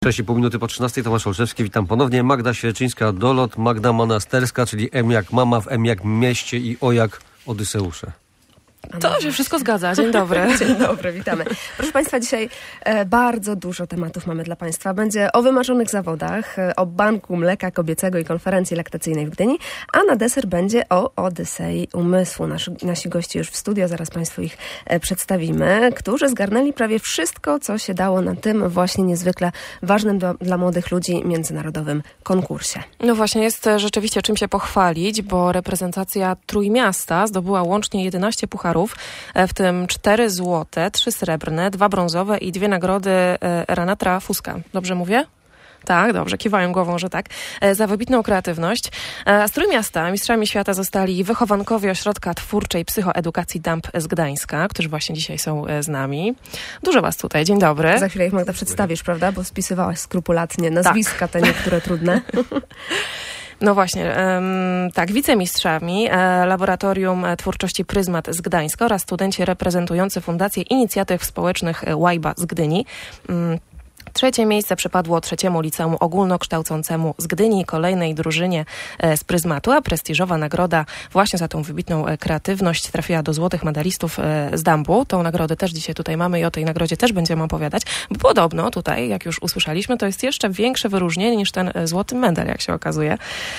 6,5 minuty po 13, Tomasz Olszewski, witam ponownie. Magda Świerczyńska-Dolot, Magda Monasterska, czyli M jak mama, w M jak mieście i O jak Odyseusze. To się wszystko zgadza. Dzień dobry. Dzień dobry, witamy. Proszę Państwa, dzisiaj bardzo dużo tematów mamy dla Państwa. Będzie o wymarzonych zawodach, o Banku Mleka Kobiecego i konferencji laktacyjnej w Gdyni, a na deser będzie o Odysei Umysłu. Nasi goście już w studio, zaraz Państwu ich przedstawimy, którzy zgarnęli prawie wszystko, co się dało na tym właśnie niezwykle ważnym dla młodych ludzi międzynarodowym konkursie. No właśnie, jest rzeczywiście czym się pochwalić, bo reprezentacja Trójmiasta zdobyła łącznie 11 pucharów, w tym 4 złote, 3 srebrne, 2 brązowe i 2 nagrody Renata Fuska. Dobrze mówię? Tak, dobrze, kiwają głową, że tak. Za wybitną kreatywność. Z Trójmiasta mistrzami świata zostali wychowankowie Ośrodka Twórczej Psychoedukacji DAMP z Gdańska, którzy właśnie dzisiaj są z nami. Dużo was tutaj, dzień dobry. Za chwilę ich, Magda, przedstawisz, prawda? Bo spisywałaś skrupulatnie nazwiska, te niektóre trudne. No właśnie, tak, wicemistrzami Laboratorium Twórczości Pryzmat z Gdańska oraz studenci reprezentujący Fundację Inicjatyw Społecznych Łajba z Gdyni. Trzecie miejsce przypadło trzeciemu liceum ogólnokształcącemu z Gdyni, kolejnej drużynie z Pryzmatu, a prestiżowa nagroda właśnie za tą wybitną kreatywność trafiła do złotych medalistów z Dambu. Tą nagrodę też dzisiaj tutaj mamy i o tej nagrodzie też będziemy opowiadać, bo podobno tutaj, jak już usłyszeliśmy, to jest jeszcze większe wyróżnienie niż ten złoty medal, jak się okazuje.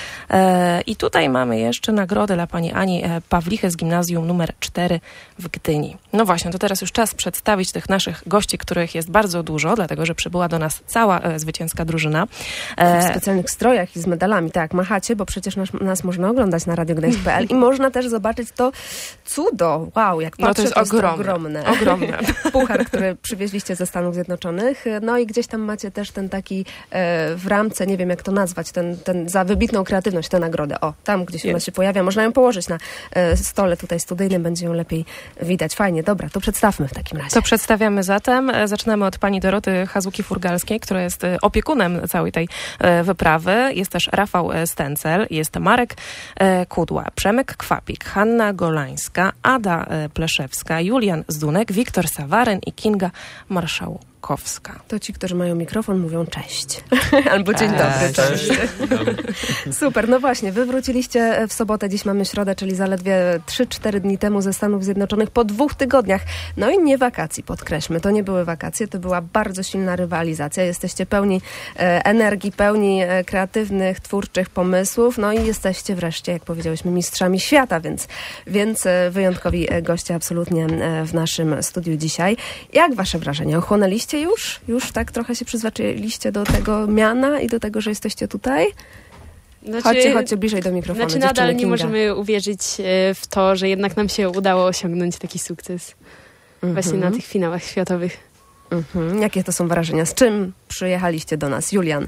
I tutaj mamy jeszcze nagrodę dla pani Ani Pawlichy z gimnazjum numer 4 w Gdyni. No właśnie, to teraz już czas przedstawić tych naszych gości, których jest bardzo dużo, dlatego że przybyła do nas cała zwycięska drużyna. W specjalnych strojach i z medalami, tak, machacie, bo przecież nas można oglądać na radiogdańsk.pl i można też zobaczyć to cudo. Wow, jak patrzę, no to jest ogromne. Ogromne. Puchar, który przywieźliście ze Stanów Zjednoczonych. No i gdzieś tam macie też ten taki w ramce, nie wiem jak to nazwać, ten za wybitną kreatywność, tę nagrodę. O, tam gdzieś ona się pojawia. Można ją położyć na stole tutaj studyjnym, będzie ją lepiej widać. Fajnie, dobra, to przedstawmy w takim razie. To przedstawiamy zatem. Zaczynamy od pani Doroty Hazuki-Furgalskiej, która jest opiekunem całej tej wyprawy. Jest też Rafał Stencel, jest Marek Kudła, Przemek Kwapik, Hanna Golańska, Ada Pleszewska, Julian Zdunek, Wiktor Sawaryn i Kinga Marszałkowska. To ci, którzy mają mikrofon, mówią cześć. Albo dzień dobry, cześć. Super, no właśnie, wy wróciliście w sobotę, dziś mamy środę, czyli zaledwie 3-4 dni temu ze Stanów Zjednoczonych po 2 tygodniach. No i nie wakacji, podkreślmy. To nie były wakacje, to była bardzo silna rywalizacja. Jesteście pełni energii, pełni kreatywnych, twórczych pomysłów. No i jesteście wreszcie, jak powiedziałyśmy, mistrzami świata, więc wyjątkowi goście absolutnie w naszym studiu dzisiaj. Jak wasze wrażenia? Ochłonęliście już tak trochę się przyzwyczailiście do tego miana i do tego, że jesteście tutaj? Chodźcie bliżej do mikrofonu. Znaczy nadal nie możemy uwierzyć w to, że jednak nam się udało osiągnąć taki sukces właśnie na tych finałach światowych. Jakie to są wrażenia? Z czym przyjechaliście do nas? Julian?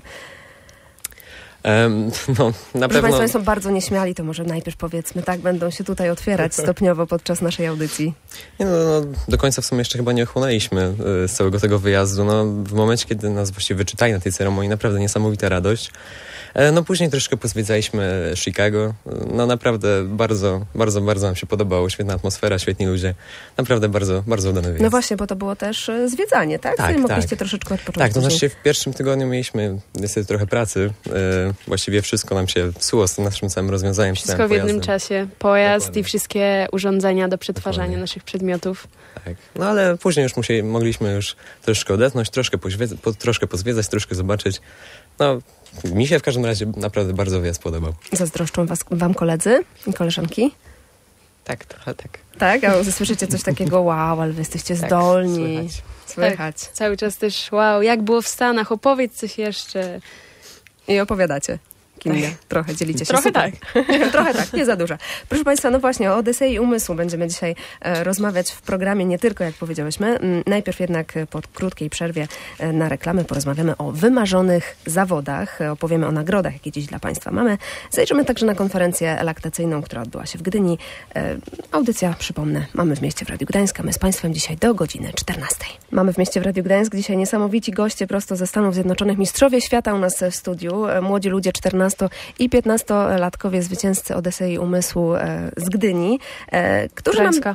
No, na Proszę pewno... Państwa, są bardzo nieśmiali, to może najpierw powiedzmy, tak, będą się tutaj otwierać stopniowo podczas naszej audycji. Nie, no, do końca w sumie jeszcze chyba nie ochłonęliśmy z całego tego wyjazdu. No, w momencie, kiedy nas właściwie wyczytali na tej ceremonii, naprawdę niesamowita radość. No później troszkę pozwiedzaliśmy Chicago. No naprawdę bardzo, bardzo, bardzo nam się podobało. Świetna atmosfera, świetni ludzie. Naprawdę bardzo, bardzo udany wyjazd. No właśnie, bo to było też zwiedzanie, tak? Tak, mogliście troszeczkę odpocząć. Tak, to znaczy w pierwszym tygodniu mieliśmy niestety trochę pracy. Właściwie wszystko nam się psuło z tym naszym całym rozwiązaniem. Wszystko w jednym czasie. Pojazd Dokładnie. I wszystkie urządzenia do przetwarzania naszych przedmiotów. Tak. No ale później już mogliśmy już troszkę odetchnąć, troszkę pozwiedzać, troszkę zobaczyć. No, mi się w każdym razie naprawdę bardzo wyjazd podobał. Zazdroszczą wam koledzy i koleżanki? Tak, trochę tak. Tak? A słyszycie coś takiego, wow, ale wy jesteście zdolni. Słychać. Tak, cały czas też, wow, jak było w Stanach, opowiedz coś jeszcze. I opowiadacie. Kinga. Trochę dzielicie się. Trochę super. Tak. Trochę tak, nie za dużo. Proszę Państwa, no właśnie o Odysei Umysłu będziemy dzisiaj rozmawiać w programie, nie tylko jak powiedziałyśmy. Najpierw jednak po krótkiej przerwie na reklamę porozmawiamy o wymarzonych zawodach, opowiemy o nagrodach, jakie dziś dla Państwa mamy. Zajrzymy także na konferencję laktacyjną, która odbyła się w Gdyni. Audycja, przypomnę, mamy w mieście w Radiu Gdańsk, a my z Państwem dzisiaj do godziny 14. Mamy w mieście w Radiu Gdańsk dzisiaj niesamowici goście prosto ze Stanów Zjednoczonych, mistrzowie świata u nas w studiu, młodzi ludzie 14 i 15-latkowie zwycięzcy Odysei Umysłu z Gdyni, którzy nam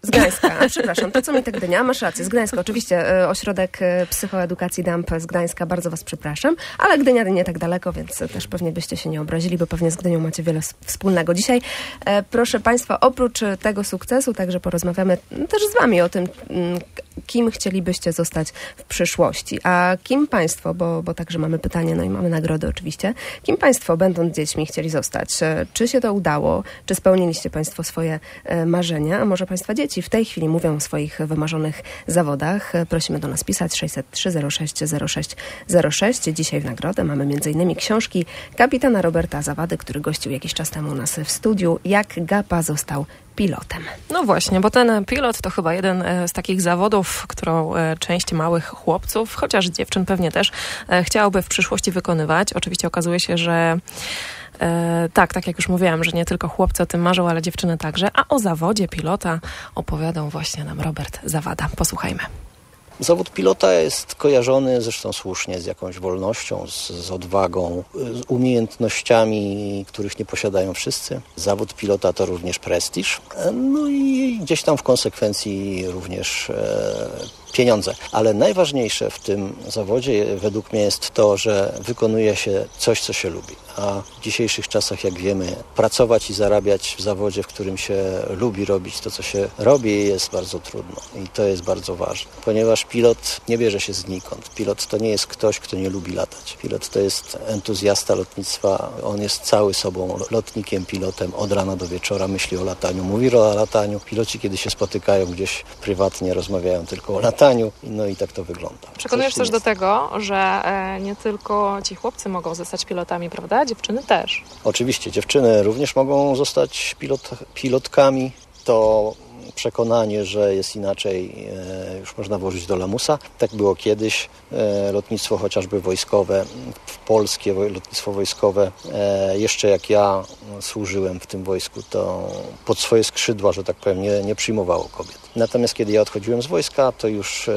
Z Gdańska. Przepraszam, to co mi tak Gdynia? Masz rację, z Gdańska. Oczywiście Ośrodek Psychoedukacji DAMP z Gdańska. Bardzo was przepraszam. Ale Gdynia nie tak daleko, więc też pewnie byście się nie obrazili, bo pewnie z Gdynią macie wiele wspólnego. Dzisiaj, proszę państwa, oprócz tego sukcesu, także porozmawiamy też z wami o tym, kim chcielibyście zostać w przyszłości. A kim państwo, bo także mamy pytanie, no i mamy nagrody oczywiście. Kim państwo, będąc dziećmi, chcieli zostać? Czy się to udało? Czy spełniliście państwo swoje marzenia? A może państwa dzieci w tej chwili mówią o swoich wymarzonych zawodach? Prosimy do nas pisać 603 06 06 06. Dzisiaj w nagrodę mamy m.in. książki kapitana Roberta Zawady, który gościł jakiś czas temu u nas w studiu. Jak Gapa został pilotem. No właśnie, bo ten pilot to chyba jeden z takich zawodów, którą część małych chłopców, chociaż dziewczyn pewnie też, chciałoby w przyszłości wykonywać. Oczywiście okazuje się, że tak jak już mówiłam, że nie tylko chłopcy o tym marzą, ale dziewczyny także. A o zawodzie pilota opowiadał właśnie nam Robert Zawada. Posłuchajmy. Zawód pilota jest kojarzony, zresztą słusznie, z jakąś wolnością, z odwagą, z umiejętnościami, których nie posiadają wszyscy. Zawód pilota to również prestiż, no i gdzieś tam w konsekwencji również pieniądze. Ale najważniejsze w tym zawodzie według mnie jest to, że wykonuje się coś, co się lubi. A w dzisiejszych czasach, jak wiemy, pracować i zarabiać w zawodzie, w którym się lubi robić to, co się robi, jest bardzo trudno. I to jest bardzo ważne, ponieważ pilot nie bierze się znikąd. Pilot to nie jest ktoś, kto nie lubi latać. Pilot to jest entuzjasta lotnictwa. On jest cały sobą lotnikiem, pilotem. Od rana do wieczora myśli o lataniu, mówi o lataniu. Piloci, kiedy się spotykają gdzieś prywatnie, rozmawiają tylko o lataniu. No i tak to wygląda. Przekonujesz też do tego, że nie tylko ci chłopcy mogą zostać pilotami, prawda? Dziewczyny też. Oczywiście, dziewczyny również mogą zostać pilotkami. To przekonanie, że jest inaczej, już można włożyć do lamusa. Tak było kiedyś. Lotnictwo chociażby wojskowe, polskie lotnictwo wojskowe, jeszcze jak ja służyłem w tym wojsku, to pod swoje skrzydła, że tak powiem, nie przyjmowało kobiet. Natomiast kiedy ja odchodziłem z wojska, to już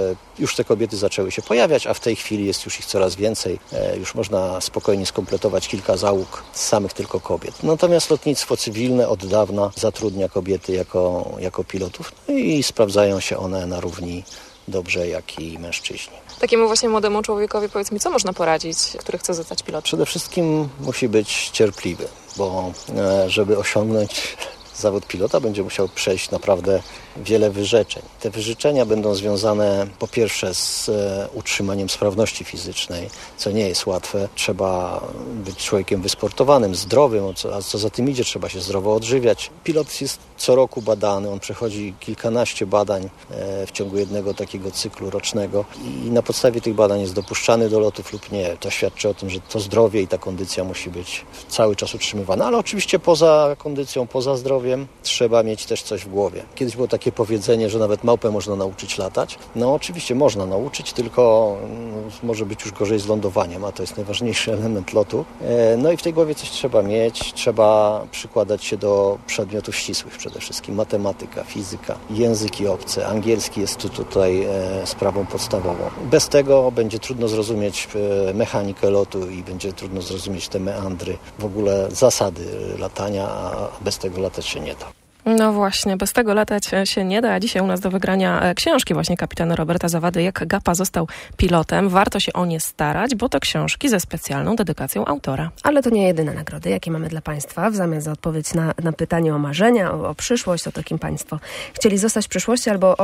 te kobiety zaczęły się pojawiać, a w tej chwili jest już ich coraz więcej. Już można spokojnie skompletować kilka załóg z samych tylko kobiet. Natomiast lotnictwo cywilne od dawna zatrudnia kobiety jako pilotów, no i sprawdzają się one na równi dobrze jak i mężczyźni. Takiemu właśnie młodemu człowiekowi, powiedz mi, co można poradzić, który chce zostać pilotem? Przede wszystkim musi być cierpliwy, bo żeby osiągnąć zawód pilota, będzie musiał przejść naprawdę wiele wyrzeczeń. Te wyrzeczenia będą związane po pierwsze z utrzymaniem sprawności fizycznej, co nie jest łatwe. Trzeba być człowiekiem wysportowanym, zdrowym, a co za tym idzie, trzeba się zdrowo odżywiać. Pilot jest co roku badany, on przechodzi kilkanaście badań w ciągu jednego takiego cyklu rocznego i na podstawie tych badań jest dopuszczany do lotów lub nie. To świadczy o tym, że to zdrowie i ta kondycja musi być cały czas utrzymywana, ale oczywiście poza kondycją, poza zdrowiem trzeba mieć też coś w głowie. Kiedyś było takie powiedzenie, że nawet małpę można nauczyć latać. No oczywiście można nauczyć, tylko może być już gorzej z lądowaniem, a to jest najważniejszy element lotu. No i w tej głowie coś trzeba mieć, trzeba przykładać się do przedmiotów ścisłych przede wszystkim. Matematyka, fizyka, języki obce, angielski jest tutaj sprawą podstawową. Bez tego będzie trudno zrozumieć mechanikę lotu i będzie trudno zrozumieć te meandry, w ogóle zasady latania, a bez tego latać się nie da. No właśnie, bez tego latać się nie da. A dzisiaj u nas do wygrania książki właśnie kapitana Roberta Zawady, Jak Gapa został pilotem. Warto się o nie starać, bo to książki ze specjalną dedykacją autora. Ale to nie jedyne nagrody, jakie mamy dla państwa. W zamian za odpowiedź na pytanie o marzenia, o przyszłość, o to, kim państwo chcieli zostać w przyszłości, albo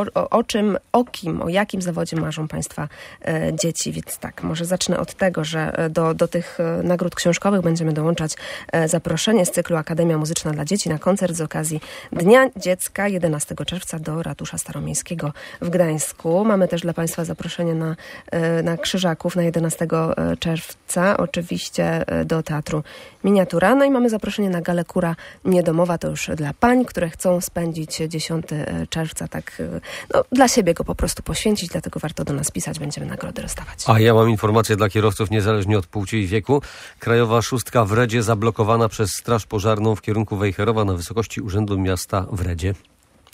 o jakim zawodzie marzą państwa dzieci. Więc tak, może zacznę od tego, że do tych nagród książkowych będziemy dołączać zaproszenie z cyklu Akademia Muzyczna dla Dzieci na koncert z okazji Dnia Dziecka 11 czerwca do Ratusza Staromiejskiego w Gdańsku. Mamy też dla państwa zaproszenie na Krzyżaków na 11 czerwca, oczywiście do Teatru Miniatura. No i mamy zaproszenie na Galę Kura Niedomowa, to już dla pań, które chcą spędzić 10 czerwca tak, no, dla siebie go po prostu poświęcić, dlatego warto do nas pisać, będziemy nagrody rozdawać. A ja mam informację dla kierowców niezależnie od płci i wieku. Krajowa Szóstka w Redzie zablokowana przez Straż Pożarną w kierunku Wejherowa na wysokości Urzędu Miasta w Redzie.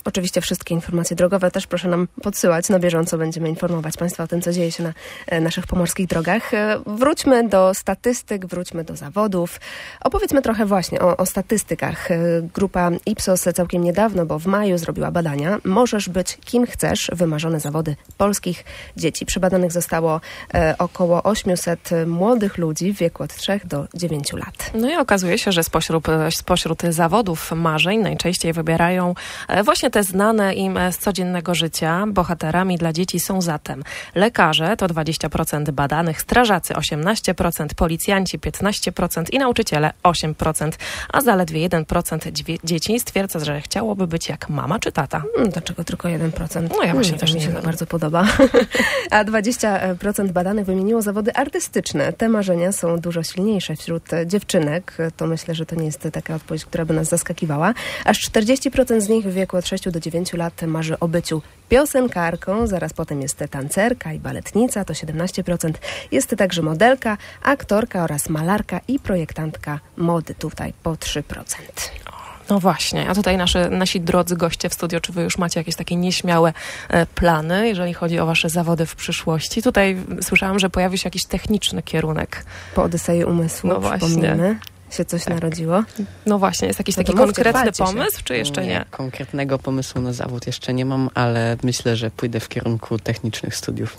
Oczywiście wszystkie informacje drogowe też proszę nam podsyłać. Na bieżąco będziemy informować Państwa o tym, co dzieje się na naszych pomorskich drogach. Wróćmy do statystyk, wróćmy do zawodów. Opowiedzmy trochę właśnie o statystykach. Grupa Ipsos całkiem niedawno, bo w maju zrobiła badania. Możesz być kim chcesz. Wymarzone zawody polskich dzieci. Przebadanych zostało około 800 młodych ludzi w wieku od 3 do 9 lat. No i okazuje się, że spośród zawodów marzeń najczęściej wybierają właśnie te znane im z codziennego życia. Bohaterami dla dzieci są zatem lekarze, to 20% badanych, strażacy 18%, policjanci 15% i nauczyciele 8%, a zaledwie 1% dzieci stwierdza, że chciałoby być jak mama czy tata. Dlaczego tylko 1%? No ja właśnie też mi nie się wiem. bardzo podoba. A 20% badanych wymieniło zawody artystyczne. Te marzenia są dużo silniejsze wśród dziewczynek. To myślę, że to nie jest taka odpowiedź, która by nas zaskakiwała. Aż 40% z nich w wieku od 6 do 9 lat marzy o byciu piosenkarką, zaraz potem jest tancerka i baletnica, to 17%. Jest także modelka, aktorka oraz malarka i projektantka mody, tutaj po 3%. No właśnie, a tutaj nasi drodzy goście w studio, czy wy już macie jakieś takie nieśmiałe plany, jeżeli chodzi o wasze zawody w przyszłości? Tutaj słyszałam, że pojawi się jakiś techniczny kierunek. Po Odysei Umysłu, No właśnie. przypomnijmy, się coś narodziło. No właśnie, jest jakiś No to taki mówcie, konkretny chwalcie się. pomysł, czy jeszcze nie? Konkretnego pomysłu na zawód jeszcze nie mam, ale myślę, że pójdę w kierunku technicznych studiów.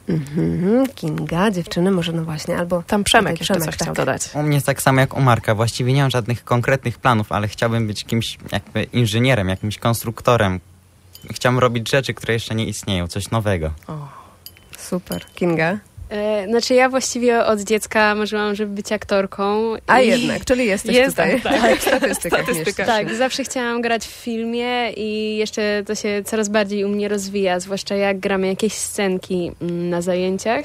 Kinga, dziewczyny, może no właśnie, albo... Tam Przemek tutaj jeszcze coś chciał dodać. U mnie jest tak samo jak u Marka. Właściwie nie mam żadnych konkretnych planów, ale chciałbym być kimś jakby inżynierem, jakimś konstruktorem. Chciałbym robić rzeczy, które jeszcze nie istnieją, coś nowego. Super. Kinga? Znaczy ja właściwie od dziecka marzyłam, żeby być aktorką. A jednak, czyli jesteś tutaj w statystykach. Tak, zawsze chciałam grać w filmie i jeszcze to się coraz bardziej u mnie rozwija, zwłaszcza jak gramy jakieś scenki na zajęciach.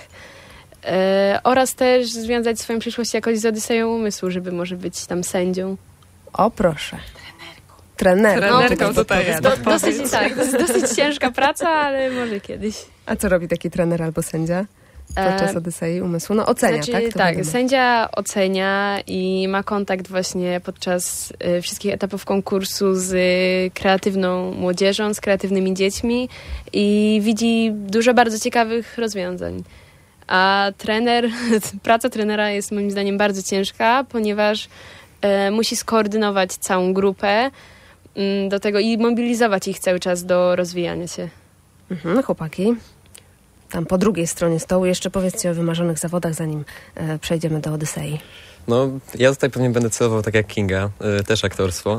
Oraz też związać swoją przyszłość jakoś z Odyseją Umysłu, żeby może być tam sędzią. O proszę. Trenerką tutaj jest. To jest dosyć ciężka praca, ale może kiedyś. A co robi taki trener albo sędzia podczas Odysei Umysłu? No ocenia, znaczy, tak? To tak, wiadomo. sędzia ocenia i ma kontakt właśnie podczas wszystkich etapów konkursu z kreatywną młodzieżą, z kreatywnymi dziećmi i widzi dużo bardzo ciekawych rozwiązań. A praca trenera jest moim zdaniem bardzo ciężka, ponieważ musi skoordynować całą grupę do tego i mobilizować ich cały czas do rozwijania się. Chłopaki, tam po drugiej stronie stołu jeszcze powiedzcie o wymarzonych zawodach, zanim przejdziemy do Odysei. No, ja tutaj pewnie będę celował tak jak Kinga, też aktorstwo.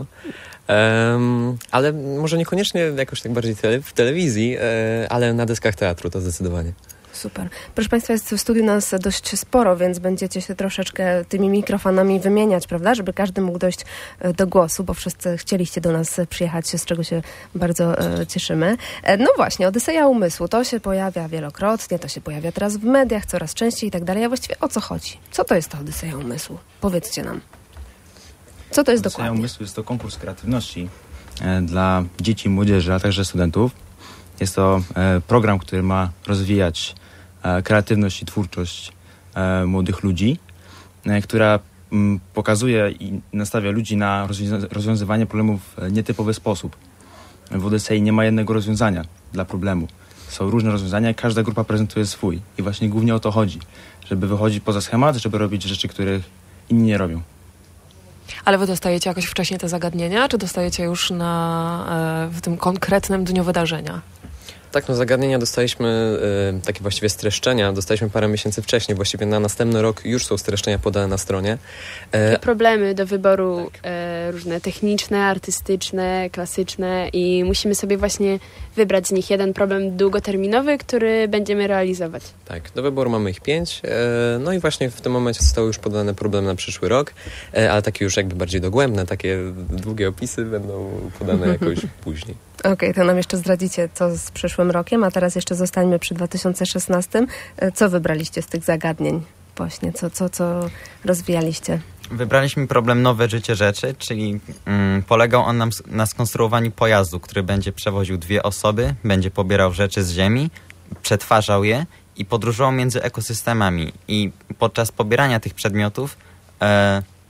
Ale może niekoniecznie jakoś tak bardziej w telewizji, ale na deskach teatru to zdecydowanie. Super. Proszę Państwa, jest w studiu nas dość sporo, więc będziecie się troszeczkę tymi mikrofonami wymieniać, prawda? Żeby każdy mógł dojść do głosu, bo wszyscy chcieliście do nas przyjechać, z czego się bardzo cieszymy. No właśnie, Odyseja Umysłu, to się pojawia wielokrotnie, to się pojawia teraz w mediach, coraz częściej i tak dalej. A właściwie o co chodzi? Co to jest ta Odyseja Umysłu? Powiedzcie nam. Co to jest Odyseja dokładnie? Umysłu jest to konkurs kreatywności dla dzieci, młodzieży, a także studentów. Jest to program, który ma rozwijać kreatywność i twórczość młodych ludzi, która pokazuje i nastawia ludzi na rozwiązywanie problemów w nietypowy sposób. W Odysei nie ma jednego rozwiązania dla problemu. Są różne rozwiązania i każda grupa prezentuje swój. I właśnie głównie o to chodzi, żeby wychodzić poza schemat, żeby robić rzeczy, których inni nie robią. Ale wy dostajecie jakoś wcześniej te zagadnienia, czy dostajecie już w tym konkretnym dniu wydarzenia? Tak, no zagadnienia dostaliśmy, takie właściwie streszczenia, dostaliśmy parę miesięcy wcześniej, właściwie na następny rok już są streszczenia podane na stronie. Takie problemy do wyboru różne techniczne, artystyczne, klasyczne i musimy sobie właśnie wybrać z nich jeden problem długoterminowy, który będziemy realizować. Tak, do wyboru mamy ich 5, no i właśnie w tym momencie zostały już podane problemy na przyszły rok, ale takie już jakby bardziej dogłębne, takie długie opisy będą podane jakoś później. Okej, to nam jeszcze zdradzicie, co z przyszłym rokiem, a teraz jeszcze zostańmy przy 2016. Co wybraliście z tych zagadnień? Właśnie, co rozwijaliście? Wybraliśmy problem Nowe Życie Rzeczy, czyli polegał on na skonstruowaniu pojazdu, który będzie przewoził 2 osoby, będzie pobierał rzeczy z ziemi, przetwarzał je i podróżował między ekosystemami. I podczas pobierania tych przedmiotów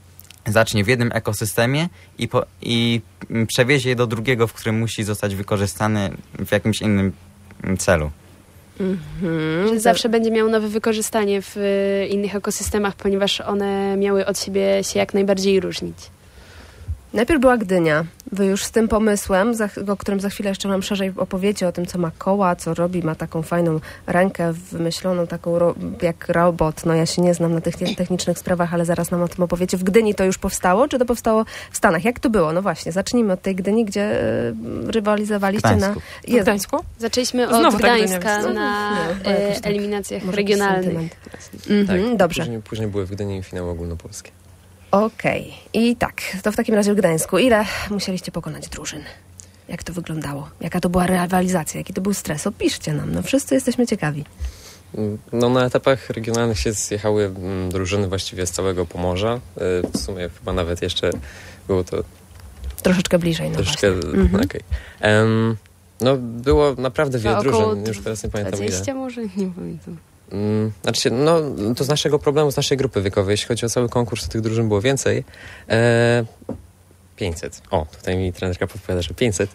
zacznie w jednym ekosystemie i przewiezie je do drugiego, w którym musi zostać wykorzystany w jakimś innym celu. Zawsze będzie miał nowe wykorzystanie w innych ekosystemach, ponieważ one miały od siebie się jak najbardziej różnić. Najpierw była Gdynia. Wy już z tym pomysłem, o którym za chwilę jeszcze nam szerzej opowiecie, o tym, co ma koła, co robi, ma taką fajną rękę wymyśloną, taką jak robot. No ja się nie znam na tych technicznych sprawach, ale zaraz nam o tym opowiecie. W Gdyni to już powstało, czy to powstało w Stanach? Jak to było? No właśnie, zacznijmy od tej Gdyni, gdzie rywalizowaliście w Gdańsku? Zaczęliśmy od Gdańska na eliminacjach regionalnych. Tak, dobrze. Później były w Gdyni finały ogólnopolskie. Okej. I tak, to w takim razie w Gdańsku. Ile musieliście pokonać drużyn? Jak to wyglądało? Jaka to była rywalizacja? Jaki to był stres? Opiszcie nam. No wszyscy jesteśmy ciekawi. No na etapach regionalnych się zjechały drużyny właściwie z całego Pomorza. W sumie chyba nawet jeszcze było to... Troszeczkę bliżej. No troszeczkę, okej. No było naprawdę wiele drużyn. Już teraz nie pamiętam 20 ile. Może? Nie pamiętam. Znaczy, no to z naszego problemu, z naszej grupy wiekowej, jeśli chodzi o cały konkurs, to tych drużyn było więcej. 500. O, tutaj mi trenerka podpowiada, że 500.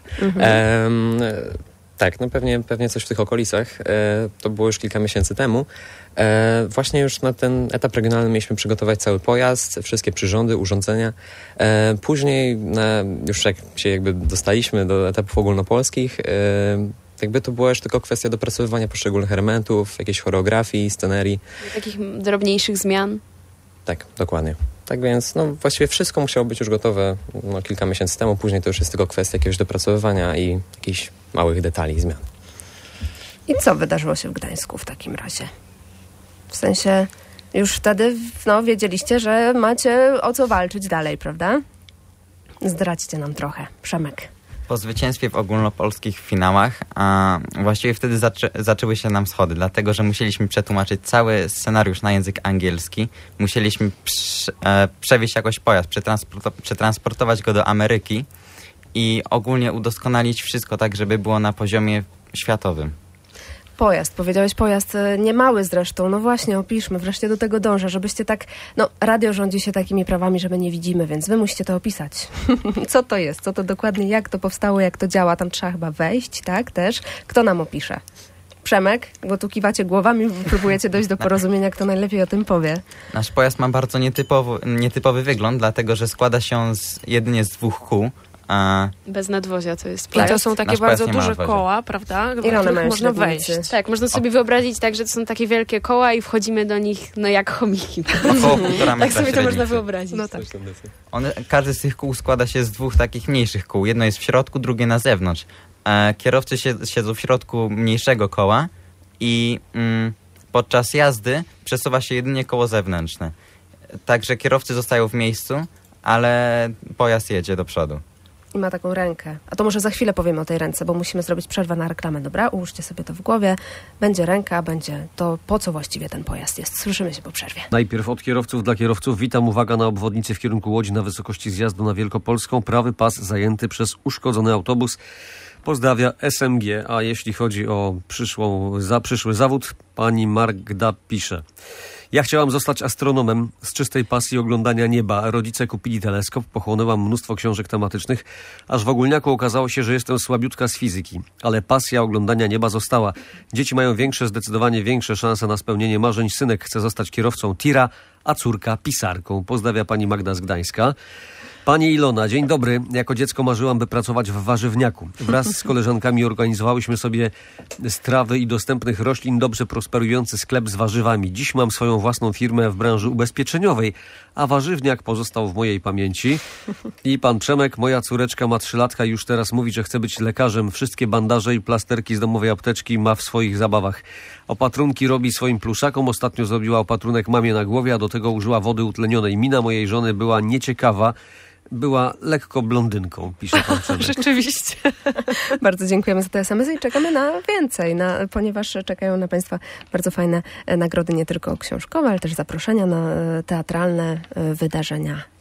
Tak, no pewnie coś w tych okolicach. To było już kilka miesięcy temu. Właśnie już na ten etap regionalny mieliśmy przygotować cały pojazd, wszystkie przyrządy, urządzenia. Później, już jak się jakby dostaliśmy do etapów ogólnopolskich, jakby to była już tylko kwestia dopracowywania poszczególnych elementów, jakiejś choreografii, scenerii. Takich drobniejszych zmian. Tak, dokładnie. Tak więc no, właściwie wszystko musiało być już gotowe kilka miesięcy temu. Później to już jest tylko kwestia jakiegoś dopracowywania i jakichś małych detali, zmian. I co wydarzyło się w Gdańsku w takim razie? W sensie już wtedy wiedzieliście, że macie o co walczyć dalej, prawda? Zdradźcie nam trochę. Przemek. Po zwycięstwie w ogólnopolskich finałach właściwie wtedy zaczęły się nam schody, dlatego że musieliśmy przetłumaczyć cały scenariusz na język angielski, musieliśmy przewieźć jakoś pojazd, przetransportować go do Ameryki i ogólnie udoskonalić wszystko tak, żeby było na poziomie światowym. Pojazd, powiedziałeś pojazd, niemały zresztą, no właśnie, opiszmy, wreszcie do tego dążę, żebyście tak, radio rządzi się takimi prawami, że my nie widzimy, więc wy musicie to opisać. Co to jest, co to dokładnie, jak to powstało, jak to działa, tam trzeba chyba wejść, tak, też. Kto nam opisze? Przemek, bo tu kiwacie głowami, próbujecie dojść do porozumienia, kto najlepiej o tym powie. Nasz pojazd ma bardzo nietypowy wygląd, dlatego że składa się jedynie z 2 kół. Bez nadwozia to jest pojazd. I to są takie bardzo duże koła, prawda? Ile one mają można wejść. Tak, można sobie wyobrazić tak, że to są takie wielkie koła i wchodzimy do nich jak chomiki. Około 1,5 metra tak sobie to średnicy. można wyobrazić. No tak. Każdy z tych kół składa się z 2 takich mniejszych kół. Jedno jest w środku, drugie na zewnątrz. Kierowcy siedzą w środku mniejszego koła i podczas jazdy przesuwa się jedynie koło zewnętrzne. Także kierowcy zostają w miejscu, ale pojazd jedzie do przodu. I ma taką rękę. A to może za chwilę powiemy o tej ręce, bo musimy zrobić przerwę na reklamę, dobra? Ułóżcie sobie to w głowie. Będzie ręka, będzie to, po co właściwie ten pojazd jest. Słyszymy się po przerwie. Najpierw od kierowców dla kierowców. Witam, uwaga na obwodnicy w kierunku Łodzi na wysokości zjazdu na Wielkopolską. Prawy pas zajęty przez uszkodzony autobus. Pozdrawia SMG. A jeśli chodzi o przyszły zawód, pani Magda pisze. Ja chciałam zostać astronomem z czystej pasji oglądania nieba. Rodzice kupili teleskop, pochłonęłam mnóstwo książek tematycznych, aż w ogólniaku okazało się, że jestem słabiutka z fizyki. Ale pasja oglądania nieba została. Dzieci mają zdecydowanie większe szanse na spełnienie marzeń. Synek chce zostać kierowcą tira, a córka pisarką. Pozdrawia pani Magda z Gdańska. Pani Ilona, dzień dobry. Jako dziecko marzyłam, by pracować w warzywniaku. Wraz z koleżankami organizowałyśmy sobie z trawy i dostępnych roślin dobrze prosperujący sklep z warzywami. Dziś mam swoją własną firmę w branży ubezpieczeniowej, a warzywniak pozostał w mojej pamięci. I pan Przemek, moja córeczka ma 3 latka i już teraz mówi, że chce być lekarzem. Wszystkie bandaże i plasterki z domowej apteczki ma w swoich zabawach. Opatrunki robi swoim pluszakom. Ostatnio zrobiła opatrunek mamie na głowie, a do tego użyła wody utlenionej. Mina mojej żony była nieciekawa. Była lekko blondynką, pisze pan Przemek. Rzeczywiście. Bardzo dziękujemy za te SMS-y i czekamy na więcej, ponieważ czekają na Państwa bardzo fajne nagrody, nie tylko książkowe, ale też zaproszenia na teatralne wydarzenia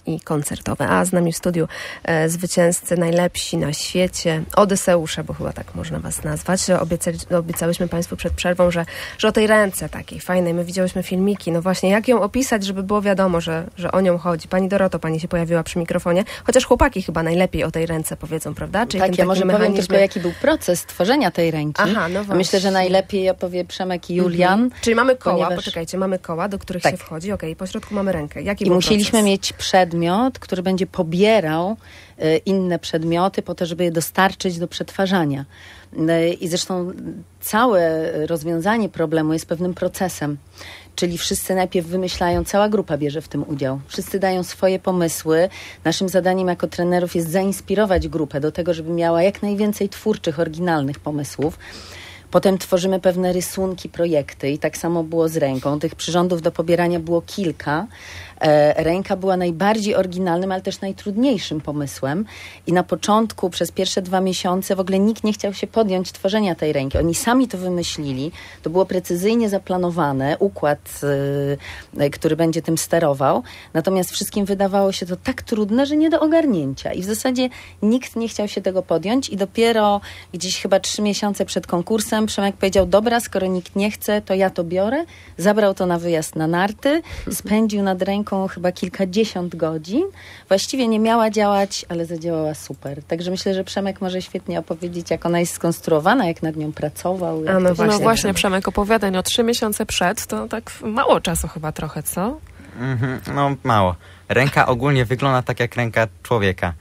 i koncertowe. A z nami w studiu zwycięzcy najlepsi na świecie, Odyseusze, bo chyba tak można was nazwać. Obiecałyśmy państwu przed przerwą, że o tej ręce takiej fajnej, my widziałyśmy filmiki, no właśnie, jak ją opisać, żeby było wiadomo, że o nią chodzi. Pani Doroto, pani się pojawiła przy mikrofonie, chociaż chłopaki chyba najlepiej o tej ręce powiedzą, prawda? Czyli tak, ja może powiem tylko, jaki był proces tworzenia tej ręki. Aha, no właśnie. Myślę, że najlepiej opowie Przemek i Julian. Czyli mamy koła, poczekajcie, mamy koła, do których się wchodzi, okej, po środku mamy rękę. Jaki I był musieliśmy proces? mieć przedmiot, który będzie pobierał inne przedmioty po to, żeby je dostarczyć do przetwarzania. I zresztą całe rozwiązanie problemu jest pewnym procesem. Czyli wszyscy najpierw wymyślają, cała grupa bierze w tym udział. Wszyscy dają swoje pomysły. Naszym zadaniem jako trenerów jest zainspirować grupę do tego, żeby miała jak najwięcej twórczych, oryginalnych pomysłów. Potem tworzymy pewne rysunki, projekty i tak samo było z ręką. Tych przyrządów do pobierania było kilka. Ręka była najbardziej oryginalnym, ale też najtrudniejszym pomysłem. I na początku, przez pierwsze 2 miesiące w ogóle nikt nie chciał się podjąć tworzenia tej ręki. Oni sami to wymyślili. To było precyzyjnie zaplanowane, układ, który będzie tym sterował. Natomiast wszystkim wydawało się to tak trudne, że nie do ogarnięcia. I w zasadzie nikt nie chciał się tego podjąć i dopiero gdzieś chyba 3 miesiące przed konkursem Przemek powiedział, dobra, skoro nikt nie chce, to ja to biorę. Zabrał to na wyjazd na narty, spędził nad ręką chyba kilkadziesiąt godzin. Właściwie nie miała działać, ale zadziałała super. Także myślę, że Przemek może świetnie opowiedzieć, jak ona jest skonstruowana, jak nad nią pracował. No właśnie, Przemek, opowiadań o 3 miesiące przed, to tak mało czasu chyba trochę, co? No mało. Ręka ogólnie wygląda tak jak ręka człowieka.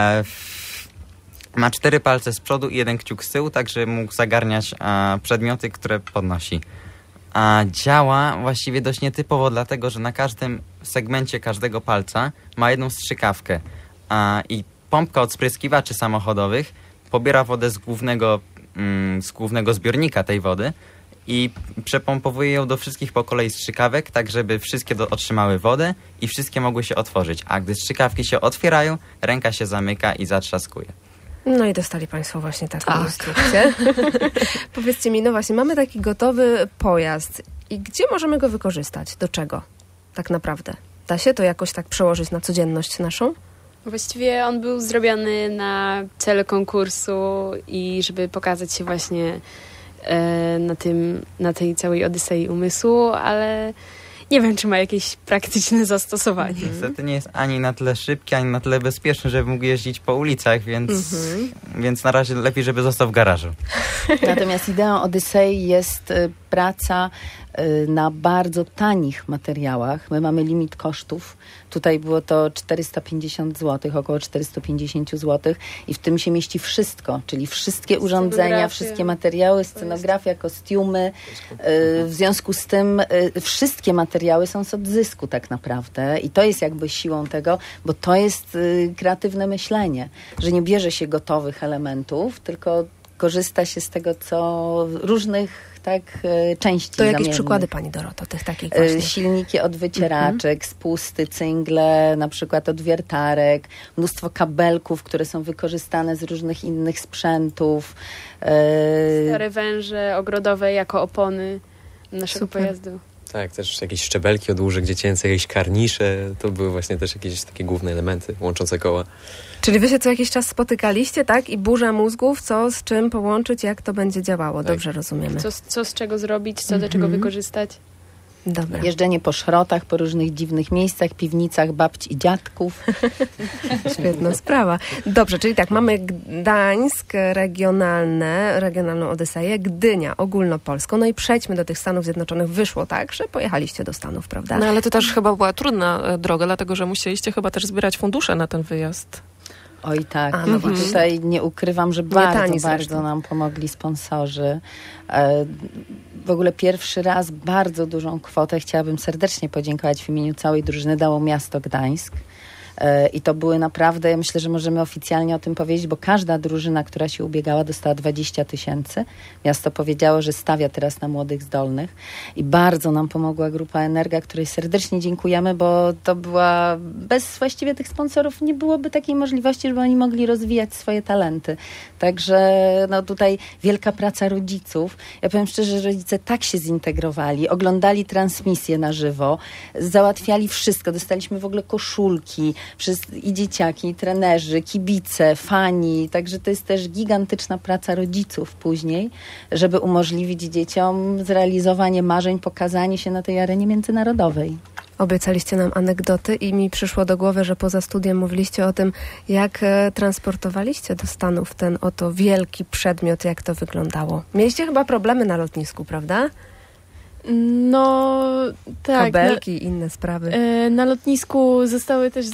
Ma 4 palce z przodu i 1 kciuk z tyłu, tak żeby mógł zagarniać przedmioty, które podnosi. A działa właściwie dość nietypowo, dlatego że na każdym segmencie każdego palca ma jedną strzykawkę. I pompka od spryskiwaczy samochodowych pobiera wodę z głównego zbiornika tej wody i przepompowuje ją do wszystkich po kolei strzykawek, tak żeby wszystkie otrzymały wodę i wszystkie mogły się otworzyć. A gdy strzykawki się otwierają, ręka się zamyka i zatrzaskuje. No i dostali państwo właśnie taką instrukcję. Powiedzcie mi, no właśnie, mamy taki gotowy pojazd i gdzie możemy go wykorzystać? Do czego tak naprawdę? Da się to jakoś tak przełożyć na codzienność naszą? Właściwie on był zrobiony na cele konkursu i żeby pokazać się właśnie na tej całej Odysei umysłu, ale nie wiem, czy ma jakieś praktyczne zastosowanie. Niestety nie jest ani na tyle szybki, ani na tyle bezpieczny, żeby mógł jeździć po ulicach, więc na razie lepiej, żeby został w garażu. Natomiast ideą Odysei jest praca na bardzo tanich materiałach. My mamy limit kosztów. Tutaj było to 450 zł, około 450 zł i w tym się mieści wszystko, czyli wszystkie urządzenia, wszystkie materiały, scenografia, kostiumy. W związku z tym wszystkie materiały są z odzysku tak naprawdę i to jest jakby siłą tego, bo to jest kreatywne myślenie, że nie bierze się gotowych elementów, tylko korzysta się z tego, co różnych części to jakieś zamiennych. Przykłady, pani Doroto, tych takich właśnie? Silniki od wycieraczek, spusty, cyngle, na przykład od wiertarek, mnóstwo kabelków, które są wykorzystane z różnych innych sprzętów. Stare węże ogrodowe jako opony naszego pojazdu. Tak, też jakieś szczebelki od łóżek dziecięcych, jakieś karnisze, to były właśnie też jakieś takie główne elementy łączące koła. Czyli wy się co jakiś czas spotykaliście, tak? I burza mózgów, co z czym połączyć, jak to będzie działało. Tak. Dobrze rozumiemy. Co z czego zrobić, co do czego wykorzystać. Dobra. Jeżdżenie po szrotach, po różnych dziwnych miejscach, piwnicach babci i dziadków. Świetna sprawa. Dobrze, czyli tak, mamy Gdańsk, regionalną Odyseję, Gdynia ogólnopolską, no i przejdźmy do tych Stanów Zjednoczonych. Wyszło tak, że pojechaliście do Stanów, prawda? No ale to też chyba była trudna droga, dlatego że musieliście chyba też zbierać fundusze na ten wyjazd. Oj tak, tutaj nie ukrywam, że bardzo nam pomogli sponsorzy. W ogóle pierwszy raz bardzo dużą kwotę chciałabym serdecznie podziękować w imieniu całej drużyny dało miasto Gdańsk. I to były naprawdę, ja myślę, że możemy oficjalnie o tym powiedzieć, bo każda drużyna, która się ubiegała, dostała 20 000. Miasto powiedziało, że stawia teraz na młodych zdolnych i bardzo nam pomogła grupa Energa, której serdecznie dziękujemy, bo to była, bez właściwie tych sponsorów nie byłoby takiej możliwości, żeby oni mogli rozwijać swoje talenty. Także no tutaj wielka praca rodziców. Ja powiem szczerze, że rodzice tak się zintegrowali, oglądali transmisję na żywo, załatwiali wszystko, dostaliśmy w ogóle koszulki, I dzieciaki, i trenerzy, kibice, fani. Także to jest też gigantyczna praca rodziców później, żeby umożliwić dzieciom zrealizowanie marzeń, pokazanie się na tej arenie międzynarodowej. Obiecaliście nam anegdoty i mi przyszło do głowy, że poza studiem mówiliście o tym, jak transportowaliście do Stanów ten oto wielki przedmiot, jak to wyglądało. Mieliście chyba problemy na lotnisku, prawda? No, tak. Kabelki i inne sprawy. Na lotnisku zostały też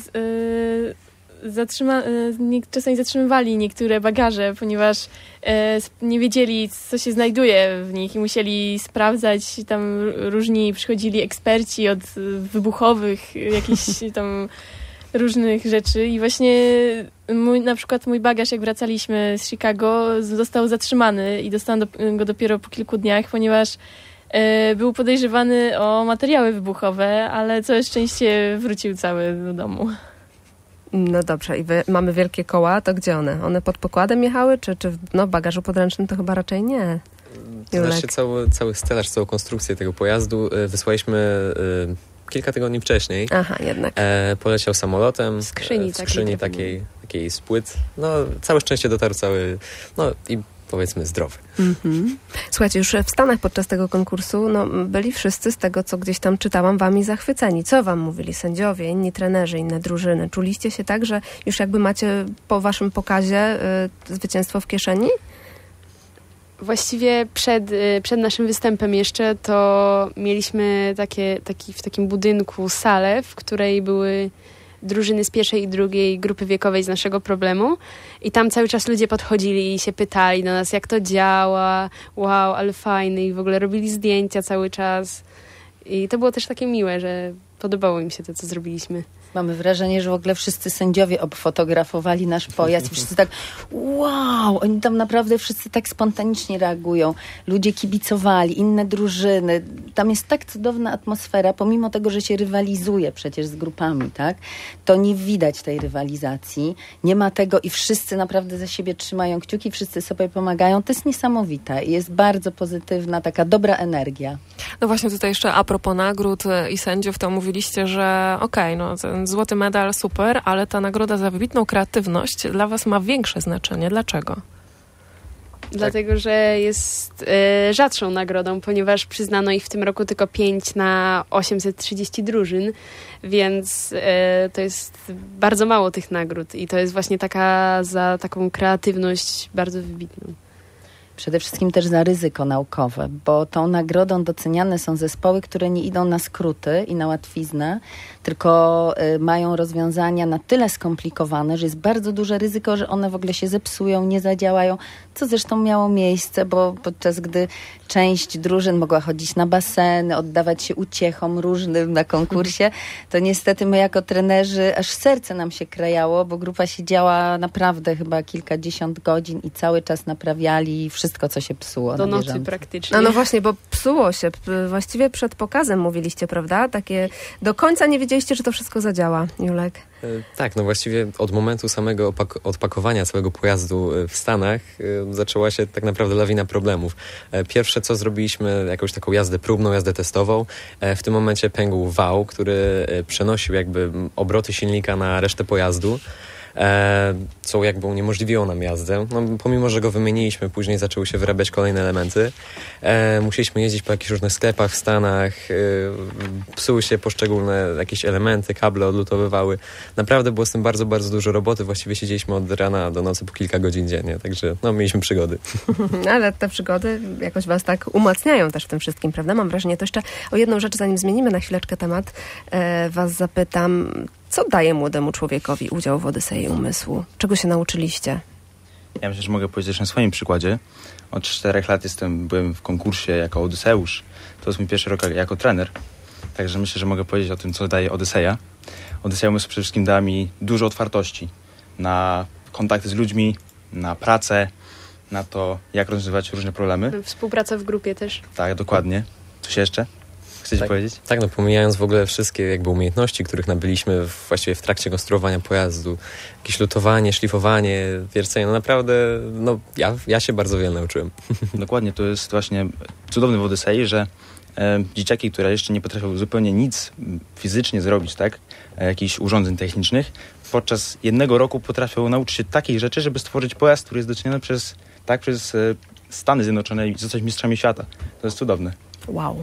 czasami zatrzymywali niektóre bagaże, ponieważ nie wiedzieli, co się znajduje w nich i musieli sprawdzać. Tam różni przychodzili eksperci od wybuchowych, jakichś tam różnych rzeczy i właśnie na przykład mój bagaż, jak wracaliśmy z Chicago, został zatrzymany i dostałam go dopiero po kilku dniach, ponieważ był podejrzewany o materiały wybuchowe, ale całe szczęście wrócił cały do domu. No dobrze, i mamy wielkie koła, to gdzie one? One pod pokładem jechały, czy w bagażu podręcznym to chyba raczej nie? Znaczy cały stelaż, całą konstrukcję tego pojazdu wysłaliśmy kilka tygodni wcześniej. Aha, jednak. Poleciał samolotem. W skrzyni takiej z płyt. No, całe szczęście dotarł cały, no i powiedzmy zdrowy. Słuchajcie, już w Stanach podczas tego konkursu byli wszyscy, z tego co gdzieś tam czytałam, wami zachwyceni. Co wam mówili sędziowie, inni trenerzy, inne drużyny? Czuliście się tak, że już jakby macie po waszym pokazie zwycięstwo w kieszeni? Właściwie przed naszym występem jeszcze to mieliśmy w takim budynku salę, w której były drużyny z pierwszej i drugiej grupy wiekowej z naszego problemu i tam cały czas ludzie podchodzili i się pytali do nas, jak to działa, wow, ale fajny, i w ogóle robili zdjęcia cały czas i to było też takie miłe, że podobało im się to, co zrobiliśmy. Mamy wrażenie, że w ogóle wszyscy sędziowie obfotografowali nasz pojazd i wszyscy tak wow, oni tam naprawdę wszyscy tak spontanicznie reagują. Ludzie kibicowali, inne drużyny. Tam jest tak cudowna atmosfera, pomimo tego, że się rywalizuje przecież z grupami, tak? To nie widać tej rywalizacji. Nie ma tego i wszyscy naprawdę za siebie trzymają kciuki, wszyscy sobie pomagają. To jest niesamowite i jest bardzo pozytywna, taka dobra energia. No właśnie tutaj jeszcze a propos nagród i sędziów, to mówiliście, że ten złoty medal super, ale ta nagroda za wybitną kreatywność dla was ma większe znaczenie. Dlaczego? Dlatego, że jest rzadszą nagrodą, ponieważ przyznano ich w tym roku tylko 5 na 830 drużyn, więc to jest bardzo mało tych nagród i to jest właśnie za taką kreatywność bardzo wybitną. Przede wszystkim też za ryzyko naukowe, bo tą nagrodą doceniane są zespoły, które nie idą na skróty i na łatwiznę, tylko mają rozwiązania na tyle skomplikowane, że jest bardzo duże ryzyko, że one w ogóle się zepsują, nie zadziałają, co zresztą miało miejsce, bo podczas gdy część drużyn mogła chodzić na baseny, oddawać się uciechom różnym na konkursie, to niestety my jako trenerzy aż serce nam się krajało, bo grupa siedziała naprawdę chyba kilkadziesiąt godzin i cały czas naprawiali wszystko, co się psuło. Do nocy praktycznie. No właśnie, bo psuło się. Właściwie przed pokazem mówiliście, prawda? Takie do końca nie wiedzieliście, że to wszystko zadziała, Julek. Tak, no właściwie od momentu samego odpakowania całego pojazdu w Stanach zaczęła się tak naprawdę lawina problemów. Pierwsze co zrobiliśmy, jakąś taką jazdę próbną, jazdę testową. W tym momencie pękł wał, który przenosił jakby obroty silnika na resztę pojazdu. Co jakby uniemożliwiło nam jazdę. No, pomimo, że go wymieniliśmy, później zaczęły się wyrabiać kolejne elementy. Musieliśmy jeździć po jakichś różnych sklepach w Stanach. Psuły się poszczególne jakieś elementy, kable odlutowywały. Naprawdę było z tym bardzo, bardzo dużo roboty. Właściwie siedzieliśmy od rana do nocy po kilka godzin dziennie. Także mieliśmy przygody. Ale te przygody jakoś was tak umacniają też w tym wszystkim, prawda? Mam wrażenie, to jeszcze o jedną rzecz, zanim zmienimy na chwileczkę temat, was zapytam. Co daje młodemu człowiekowi udział w Odysei Umysłu? Czego się nauczyliście? Ja myślę, że mogę powiedzieć na swoim przykładzie. Od 4 lat byłem w konkursie jako Odyseusz. To jest mój pierwszy rok jako trener. Także myślę, że mogę powiedzieć o tym, co daje Odyseja. Odyseja Umysłu przede wszystkim dała mi dużo otwartości na kontakty z ludźmi, na pracę, na to, jak rozwiązywać różne problemy. Współpraca w grupie też. Tak, dokładnie. Coś jeszcze? Chcecie powiedzieć? Tak, pomijając w ogóle wszystkie jakby umiejętności, których nabyliśmy właściwie w trakcie konstruowania pojazdu, jakieś lutowanie, szlifowanie, wiercenie, naprawdę, ja się bardzo wiele nauczyłem. Dokładnie, to jest właśnie cudowne w Odysei, że dzieciaki, które jeszcze nie potrafią zupełnie nic fizycznie zrobić, tak? Jakichś urządzeń technicznych, podczas 1 roku potrafią nauczyć się takiej rzeczy, żeby stworzyć pojazd, który jest doceniony przez Stany Zjednoczone i zostać mistrzami świata. To jest cudowne. Wow.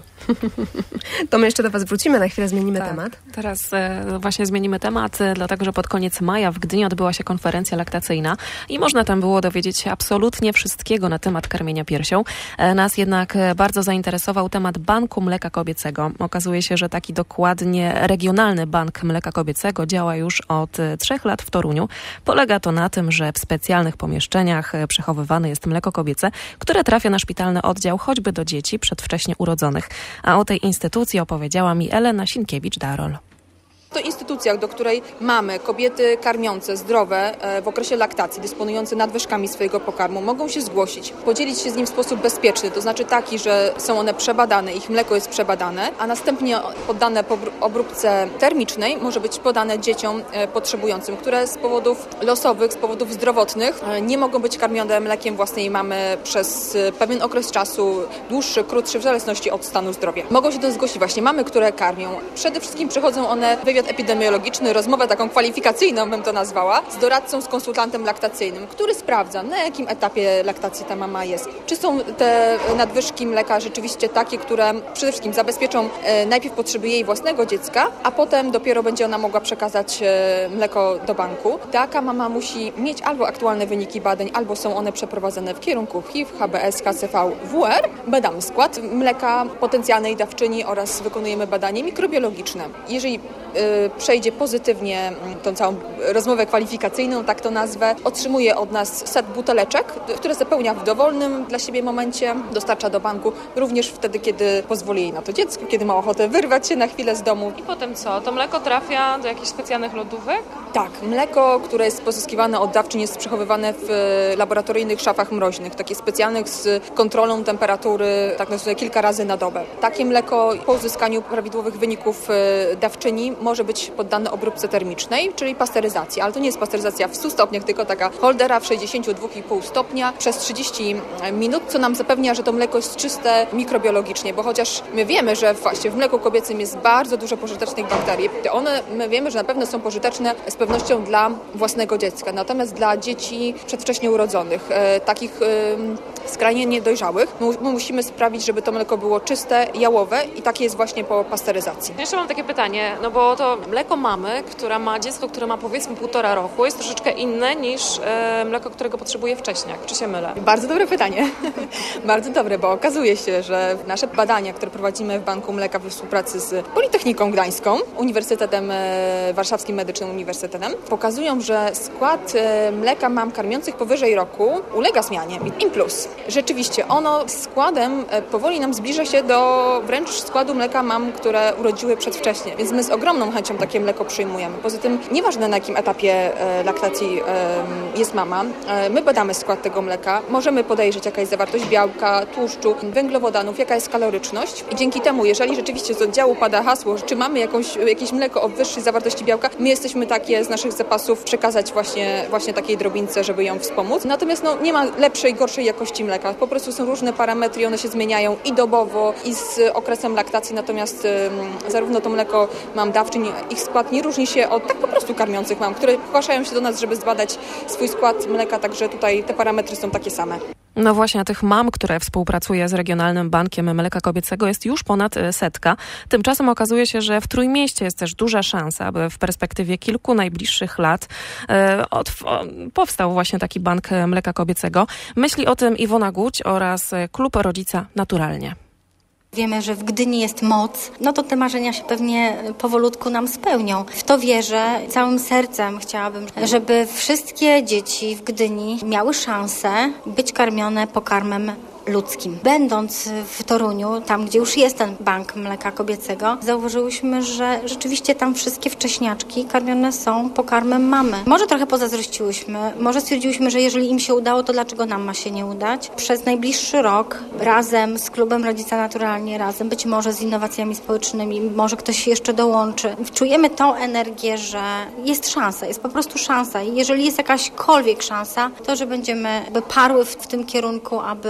To my jeszcze do was wrócimy, na chwilę zmienimy temat. Teraz właśnie zmienimy temat, dlatego że pod koniec maja w Gdyni odbyła się konferencja laktacyjna i można tam było dowiedzieć się absolutnie wszystkiego na temat karmienia piersią. Nas jednak bardzo zainteresował temat Banku Mleka Kobiecego. Okazuje się, że taki dokładnie regionalny Bank Mleka Kobiecego działa już od 3 lat w Toruniu. Polega to na tym, że w specjalnych pomieszczeniach przechowywane jest mleko kobiece, które trafia na szpitalny oddział choćby do dzieci przedwcześnie urodzonych. A o tej instytucji opowiedziała mi Elena Sienkiewicz-Darol. To instytucja, do której mamy kobiety karmiące, zdrowe, w okresie laktacji, dysponujące nadwyżkami swojego pokarmu, mogą się zgłosić, podzielić się z nim w sposób bezpieczny, to znaczy taki, że są one przebadane, ich mleko jest przebadane, a następnie poddane obróbce termicznej może być podane dzieciom potrzebującym, które z powodów losowych, z powodów zdrowotnych nie mogą być karmione mlekiem własnej mamy przez pewien okres czasu, dłuższy, krótszy, w zależności od stanu zdrowia. Mogą się do zgłosić właśnie mamy, które karmią. Przede wszystkim przechodzą one wywiad epidemiologiczny, rozmowę taką kwalifikacyjną bym to nazwała, z doradcą, z konsultantem laktacyjnym, który sprawdza, na jakim etapie laktacji ta mama jest. Czy są te nadwyżki mleka rzeczywiście takie, które przede wszystkim zabezpieczą najpierw potrzeby jej własnego dziecka, a potem dopiero będzie ona mogła przekazać mleko do banku. Taka mama musi mieć albo aktualne wyniki badań, albo są one przeprowadzone w kierunku HIV, HBS, KCV, WR. Badamy skład mleka potencjalnej dawczyni oraz wykonujemy badanie mikrobiologiczne. Jeżeli przejdzie pozytywnie tą całą rozmowę kwalifikacyjną, tak to nazwę, otrzymuje od nas set buteleczek, które zapełnia w dowolnym dla siebie momencie, dostarcza do banku, również wtedy, kiedy pozwoli jej na to dziecko, kiedy ma ochotę wyrwać się na chwilę z domu. I potem co? To mleko trafia do jakichś specjalnych lodówek? Tak, mleko, które jest pozyskiwane od dawczyń, jest przechowywane w laboratoryjnych szafach mroźnych, takich specjalnych z kontrolą temperatury, tak nazwane kilka razy na dobę. Takie mleko po uzyskaniu prawidłowych wyników dawczyni może być poddane obróbce termicznej, czyli pasteryzacji, ale to nie jest pasteryzacja w 100 stopniach, tylko taka holdera w 62,5 stopnia przez 30 minut, co nam zapewnia, że to mleko jest czyste mikrobiologicznie, bo chociaż my wiemy, że właśnie w mleku kobiecym jest bardzo dużo pożytecznych bakterii, to one, my wiemy, że na pewno są pożyteczne z pewnością dla własnego dziecka, natomiast dla dzieci przedwcześnie urodzonych, takich skrajnie niedojrzałych, my musimy sprawić, żeby to mleko było czyste, jałowe i takie jest właśnie po pasteryzacji. Jeszcze mam takie pytanie, no bo to mleko mamy, która ma dziecko, które ma powiedzmy 1,5 roku, jest troszeczkę inne niż mleko, którego potrzebuje wcześniak. Czy się mylę? Bardzo dobre pytanie. Bardzo dobre, bo okazuje się, że nasze badania, które prowadzimy w Banku Mleka we współpracy z Politechniką Gdańską, Uniwersytetem Warszawskim Medycznym Uniwersytetem, pokazują, że skład mleka mam karmiących powyżej roku ulega zmianie. In plus. Rzeczywiście, ono składem powoli nam zbliża się do wręcz składu mleka mam, które urodziły przedwcześnie, więc my z ogromną chęcią takie mleko przyjmujemy. Poza tym nieważne na jakim etapie laktacji jest mama, my badamy skład tego mleka, możemy podejrzeć jaka jest zawartość białka, tłuszczu, węglowodanów, jaka jest kaloryczność i dzięki temu, jeżeli rzeczywiście z oddziału pada hasło, czy mamy jakieś mleko o wyższej zawartości białka, my jesteśmy takie z naszych zapasów przekazać właśnie takiej drobince, żeby ją wspomóc. Natomiast nie ma lepszej, gorszej jakości mleka. Po prostu są różne parametry, one się zmieniają i dobowo, i z okresem laktacji, natomiast zarówno to mleko mam dawczyń, ich skład nie różni się od tak po prostu karmiących mam, które zgłaszają się do nas, żeby zbadać swój skład mleka, także tutaj te parametry są takie same. No właśnie, tych mam, które współpracuje z Regionalnym Bankiem Mleka Kobiecego jest już ponad 100. Tymczasem okazuje się, że w Trójmieście jest też duża szansa, aby w perspektywie kilku najbliższych lat powstał właśnie taki Bank Mleka Kobiecego. Myśli o tym Iwona Guć oraz Klub Rodzica Naturalnie. Wiemy, że w Gdyni jest moc, no to te marzenia się pewnie powolutku nam spełnią. W to wierzę. Całym sercem chciałabym, żeby wszystkie dzieci w Gdyni miały szansę być karmione pokarmem ludzkim. Będąc w Toruniu, tam gdzie już jest ten Bank Mleka Kobiecego, zauważyłyśmy, że rzeczywiście tam wszystkie wcześniaczki karmione są pokarmem mamy. Może trochę pozazdrościłyśmy, może stwierdziłyśmy, że jeżeli im się udało, to dlaczego nam ma się nie udać? Przez najbliższy rok razem z Klubem Rodzica Naturalnie, razem być może z innowacjami społecznymi, może ktoś się jeszcze dołączy. Czujemy tą energię, że jest szansa, jest po prostu szansa i jeżeli jest jakaśkolwiek szansa, to że będziemy parły w tym kierunku, aby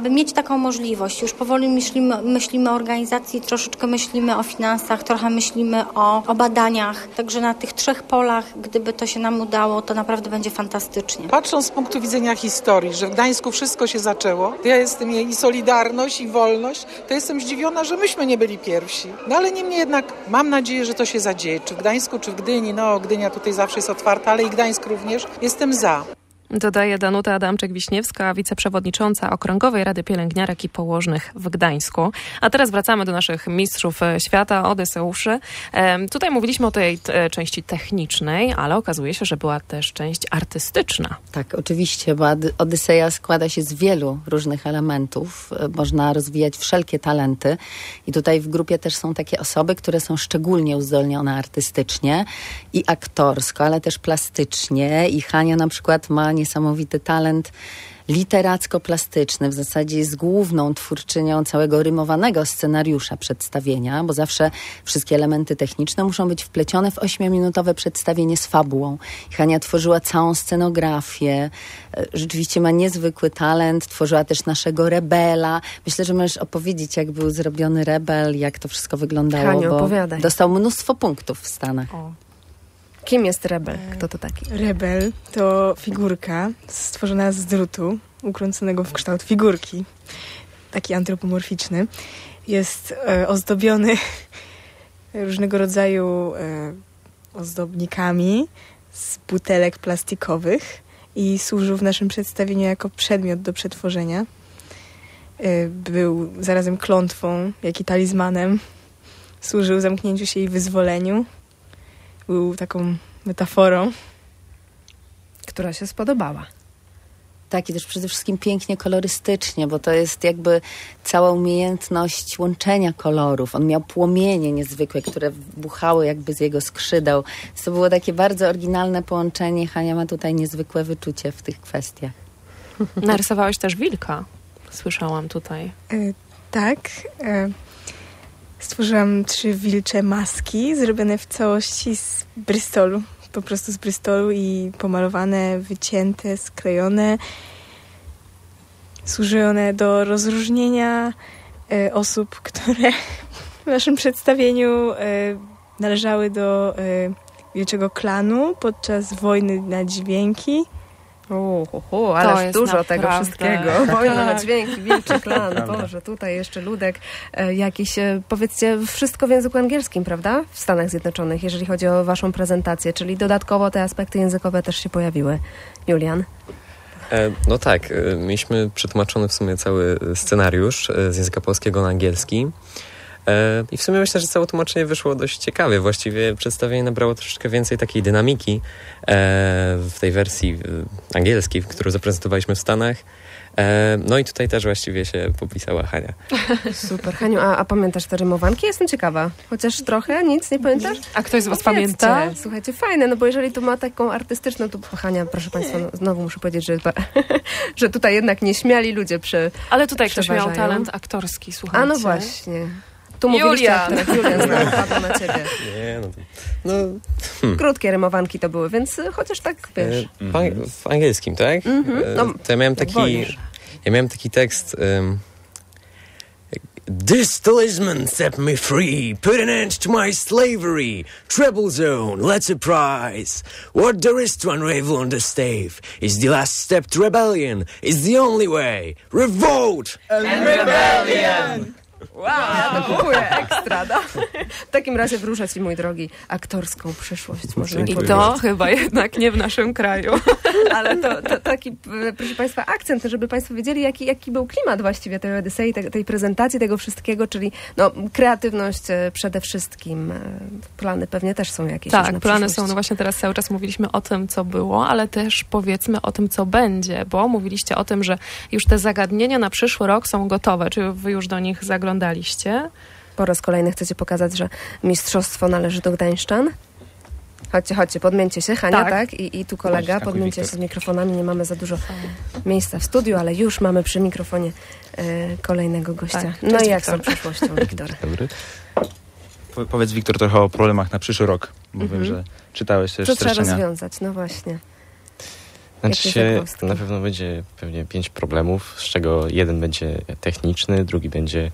aby mieć taką możliwość. Już powoli myślimy o organizacji, troszeczkę myślimy o finansach, trochę myślimy o badaniach. Także na tych 3 polach, gdyby to się nam udało, to naprawdę będzie fantastycznie. Patrząc z punktu widzenia historii, że w Gdańsku wszystko się zaczęło, to ja jestem jej i solidarność, i wolność, to jestem zdziwiona, że myśmy nie byli pierwsi. No ale niemniej jednak mam nadzieję, że to się zadzieje. Czy w Gdańsku, czy w Gdyni. No, Gdynia tutaj zawsze jest otwarta, ale i Gdańsk również. Jestem za. Dodaje Danuta Adamczyk-Wiśniewska, wiceprzewodnicząca Okręgowej Rady Pielęgniarek i Położnych w Gdańsku. A teraz wracamy do naszych mistrzów świata, Odyseuszy. Tutaj mówiliśmy o tej części technicznej, ale okazuje się, że była też część artystyczna. Tak, oczywiście, bo Odyseja składa się z wielu różnych elementów. Można rozwijać wszelkie talenty i tutaj w grupie też są takie osoby, które są szczególnie uzdolnione artystycznie i aktorsko, ale też plastycznie. I Hania na przykład ma niesamowity talent literacko-plastyczny. W zasadzie jest główną twórczynią całego rymowanego scenariusza przedstawienia, bo zawsze wszystkie elementy techniczne muszą być wplecione w 8-minutowe przedstawienie z fabułą. Hania tworzyła całą scenografię. Rzeczywiście ma niezwykły talent. Tworzyła też naszego Rebela. Myślę, że możesz opowiedzieć, jak był zrobiony Rebel, jak to wszystko wyglądało, Haniu, bo opowiadaj. dostał mnóstwo punktów w Stanach. Kim jest Rebel? Kto to taki? Rebel to figurka stworzona z drutu, ukręconego w kształt figurki. Taki antropomorficzny. Jest ozdobiony różnego rodzaju ozdobnikami z butelek plastikowych i służył w naszym przedstawieniu jako przedmiot do przetworzenia. Był zarazem klątwą, jak i talizmanem. Służył zamknięciu się i wyzwoleniu. Był taką metaforą. Która się spodobała. Tak, i też przede wszystkim pięknie kolorystycznie, bo to jest jakby cała umiejętność łączenia kolorów. On miał płomienie niezwykłe, które buchały jakby z jego skrzydeł. Więc to było takie bardzo oryginalne połączenie. Hania ma tutaj niezwykłe wyczucie w tych kwestiach. Narysowałeś też wilka, słyszałam tutaj. Tak. Stworzyłam 3 wilcze maski zrobione w całości z Bristolu. Po prostu z Bristolu i pomalowane, wycięte, sklejone. Służy one do rozróżnienia osób, które w naszym przedstawieniu należały do wilczego klanu podczas wojny na dźwięki. Ależ dużo tego wszystkiego. Wojna na dźwięki, wilczy klan. Prawda. Boże, tutaj jeszcze Ludek. Jakiś, powiedzcie, wszystko w języku angielskim, prawda? W Stanach Zjednoczonych, jeżeli chodzi o waszą prezentację. Czyli dodatkowo te aspekty językowe też się pojawiły. Julian? No tak, mieliśmy przetłumaczony w sumie cały scenariusz z języka polskiego na angielski. I w sumie myślę, że całe tłumaczenie wyszło dość ciekawie. Właściwie przedstawienie nabrało troszeczkę więcej takiej dynamiki w tej wersji angielskiej, którą zaprezentowaliśmy w Stanach. No i tutaj też właściwie się popisała Hania. Super. Haniu, a pamiętasz te rymowanki? Jestem ciekawa. Chociaż trochę, nic nie pamiętasz? A ktoś z was pamięta? Słuchajcie, fajne, no bo jeżeli tu ma taką artystyczną, to Hania, proszę państwa, no, znowu muszę powiedzieć, że tutaj jednak nieśmiali ludzie Ale tutaj ktoś miał przeważają. talent aktorski, słuchajcie. A no właśnie. Tu mówiliście, Julian, znowu pada na ciebie. Nie, no. Krótkie rymowanki to były, więc chociaż tak, wiesz. W angielskim, tak? No, to ja miałem taki tekst. This talisman set me free, put an end to my slavery. Treble zone, let's surprise. What there is to unravel on the stave is the last step to rebellion, is the only way. Revolt and rebellion! Wow, ja to kupuję, ekstra, no. W takim razie wróżę ci, mój drogi, aktorską przyszłość. Można I to chyba jednak nie w naszym kraju. Ale to taki, proszę państwa, akcent, żeby państwo wiedzieli, jaki był klimat właściwie tej Odysei, tej prezentacji, tego wszystkiego, czyli no, kreatywność przede wszystkim. Plany pewnie też są jakieś. Tak, plany są. No właśnie teraz cały czas mówiliśmy o tym, co było, ale też powiedzmy o tym, co będzie, bo mówiliście o tym, że już te zagadnienia na przyszły rok są gotowe. Czy wy już do nich zaglądaliście? Po raz kolejny chcecie pokazać, że mistrzostwo należy do gdańszczan? Chodźcie, podmieńcie się. Hania, tak? I tu kolega, podmieńcie się z mikrofonami. Nie mamy za dużo miejsca w studiu, ale już mamy przy mikrofonie kolejnego gościa. Tak. No i jak z tą przyszłością, Wiktor? Dobry. Powiedz, Wiktor, trochę o problemach na przyszły rok. Bo wiem, że czytałeś też Co trzeba streszczenia. rozwiązać? No właśnie. Znaczy na pewno będzie pewnie 5 problemów, z czego jeden będzie techniczny, drugi będzie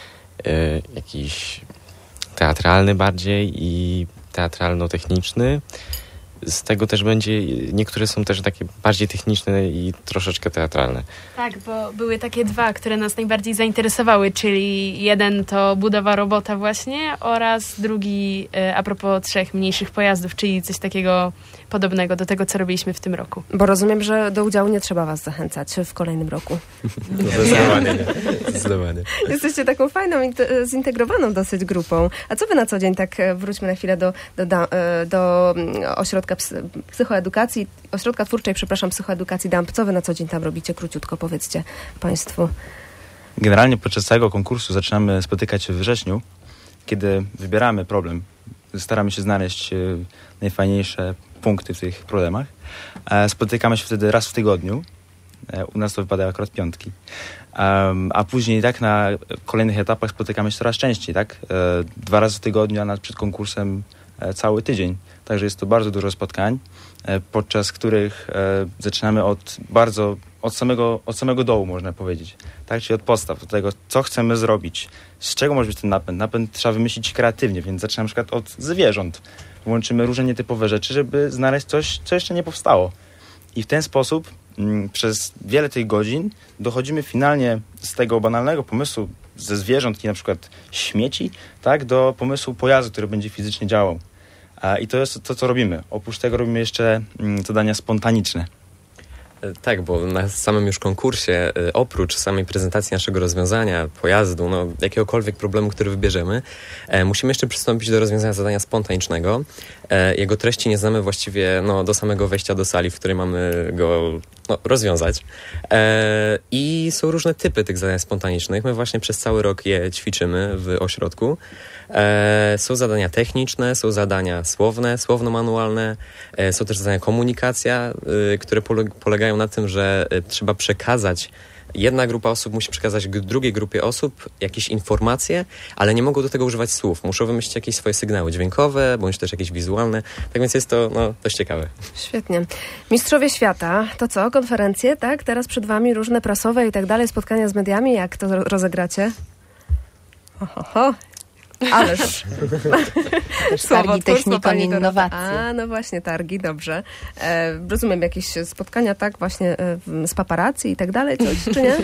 jakiś teatralny bardziej i teatralno-techniczny. Z tego też będzie, niektóre są też takie bardziej techniczne i troszeczkę teatralne. Tak, bo były takie 2, które nas najbardziej zainteresowały, czyli jeden to budowa robota właśnie oraz drugi a propos 3 mniejszych pojazdów, czyli coś takiego podobnego do tego, co robiliśmy w tym roku. Bo rozumiem, że do udziału nie trzeba was zachęcać w kolejnym roku. Zdecydowanie. Jesteście taką fajną, zintegrowaną dosyć grupą. A co wy na co dzień, tak wróćmy na chwilę do ośrodka psychoedukacji, ośrodka twórczej, psychoedukacji DAMP. Co wy na co dzień tam robicie? Króciutko powiedzcie państwu. Generalnie podczas całego konkursu zaczynamy spotykać się w wrześniu, kiedy wybieramy problem. Staramy się znaleźć najfajniejsze punkty w tych problemach. Spotykamy się wtedy raz w tygodniu. U nas to wypadają akurat piątki. A później tak na kolejnych etapach spotykamy się coraz częściej, tak? 2 razy w tygodniu, a przed konkursem cały tydzień. Także jest to bardzo dużo spotkań, podczas których zaczynamy od samego dołu, można powiedzieć. Tak? Czyli od podstaw, od tego, co chcemy zrobić, z czego może być ten napęd. Napęd trzeba wymyślić kreatywnie, więc zaczynamy na przykład od zwierząt. Łączymy różne nietypowe rzeczy, żeby znaleźć coś, co jeszcze nie powstało. I w ten sposób przez wiele tych godzin dochodzimy finalnie z tego banalnego pomysłu ze zwierząt i na przykład śmieci, tak, do pomysłu pojazdu, który będzie fizycznie działał. I to jest to, co robimy. Oprócz tego robimy jeszcze zadania spontaniczne. Tak, bo na samym już konkursie, oprócz samej prezentacji naszego rozwiązania, pojazdu, jakiegokolwiek problemu, który wybierzemy, musimy jeszcze przystąpić do rozwiązania zadania spontanicznego. Jego treści nie znamy właściwie do samego wejścia do sali, w której mamy go rozwiązać. I są różne typy tych zadań spontanicznych. My właśnie przez cały rok je ćwiczymy w ośrodku. Są zadania techniczne, są zadania słowne, słowno-manualne, są też zadania komunikacja, które polegają na tym, że trzeba przekazać, jedna grupa osób musi przekazać drugiej grupie osób jakieś informacje, ale nie mogą do tego używać słów. Muszą wymyślić jakieś swoje sygnały dźwiękowe, bądź też jakieś wizualne. Tak więc jest to dość ciekawe. Świetnie. Mistrzowie świata, to co? Konferencje, tak? Teraz przed wami różne prasowe i tak dalej, spotkania z mediami. Jak to rozegracie? Ależ. Targi Technikon Innowacji. No właśnie, targi, dobrze. Rozumiem jakieś spotkania, tak, właśnie z paparazzi i tak dalej, coś, czy nie?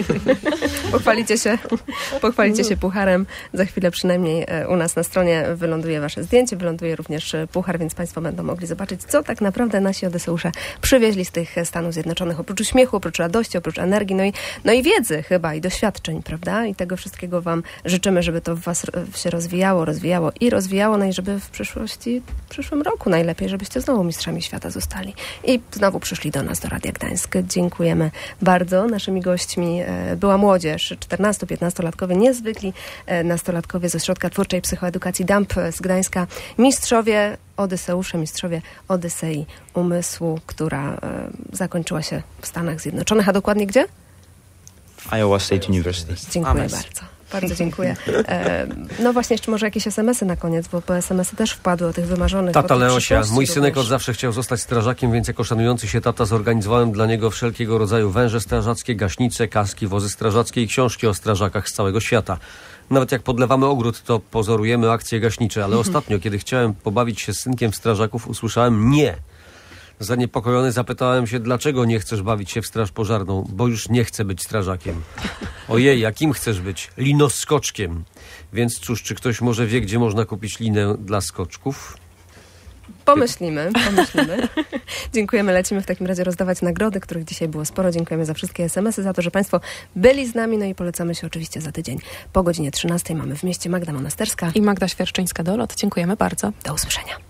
Pochwalicie się pucharem. Za chwilę przynajmniej u nas na stronie wyląduje wasze zdjęcie, wyląduje również puchar, więc państwo będą mogli zobaczyć, co tak naprawdę nasi Odyseusze przywieźli z tych Stanów Zjednoczonych. Oprócz uśmiechu, oprócz radości, oprócz energii, no i wiedzy chyba, i doświadczeń, prawda? I tego wszystkiego wam życzymy, żeby to w was się rozwijało i żeby w przyszłym roku najlepiej, żebyście znowu mistrzami świata zostali i znowu przyszli do nas, do Radia Gdańsk. Dziękujemy bardzo. Naszymi gośćmi była młodzież, 14-15-latkowie, niezwykli nastolatkowie z Ośrodka Twórczej Psychoedukacji DAMP z Gdańska, mistrzowie Odyseusze, mistrzowie Odysei Umysłu, która zakończyła się w Stanach Zjednoczonych, a dokładnie gdzie? Iowa State University. Dziękuję bardzo. Bardzo dziękuję. No właśnie, jeszcze może jakieś SMS-y na koniec, bo SMS-y też wpadły o tych wymarzonych. Tata Leosia, mój synek od zawsze chciał zostać strażakiem, więc jako szanujący się tata zorganizowałem dla niego wszelkiego rodzaju węże strażackie, gaśnice, kaski, wozy strażackie i książki o strażakach z całego świata. Nawet jak podlewamy ogród, to pozorujemy akcje gaśnicze, ale ostatnio, kiedy chciałem pobawić się z synkiem w strażaków, usłyszałem nie. Zaniepokojony zapytałem się, dlaczego nie chcesz bawić się w straż pożarną, bo już nie chcę być strażakiem. Ojej, jakim chcesz być? Linoskoczkiem. Więc cóż, czy ktoś może wie, gdzie można kupić linę dla skoczków? Pomyślimy. Dziękujemy, lecimy w takim razie rozdawać nagrody, których dzisiaj było sporo. Dziękujemy za wszystkie SMS-y, za to, że państwo byli z nami, no i polecamy się oczywiście za tydzień. Po godzinie 13 mamy w mieście Magda Monasterska i Magda Świerszczyńska-Dolot. Dziękujemy bardzo. Do usłyszenia.